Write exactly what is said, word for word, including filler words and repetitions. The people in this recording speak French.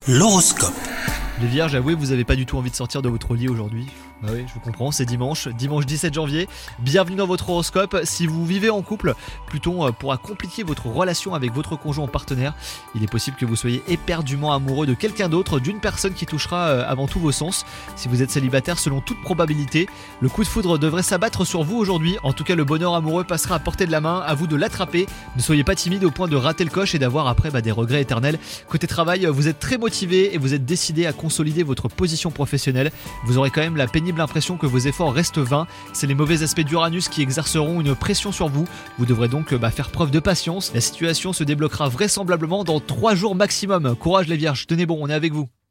L'horoscope. Les vierges, avouez, vous n'avez pas du tout envie de sortir de votre lit aujourd'hui. Bah oui, je vous comprends, c'est dimanche, dimanche dix-sept janvier. Bienvenue dans votre horoscope. Si vous vivez en couple, Pluton pourra compliquer votre relation avec votre conjoint ou partenaire. Il est possible que vous soyez éperdument amoureux de quelqu'un d'autre, d'une personne qui touchera avant tout vos sens. Si vous êtes célibataire, selon toute probabilité, le coup de foudre devrait s'abattre sur vous aujourd'hui. En tout cas, le bonheur amoureux passera à portée de la main, à vous de l'attraper. Ne soyez pas timide au point de rater le coche et d'avoir après bah, des regrets éternels. Côté travail, vous êtes très motivé et vous êtes décidé à consolider votre position professionnelle. Vous aurez quand même la pénible impression que vos efforts restent vains. C'est les mauvais aspects d'Uranus qui exerceront une pression sur vous. Vous devrez donc bah, faire preuve de patience. La situation se débloquera vraisemblablement dans trois jours maximum. Courage les vierges, tenez bon, on est avec vous.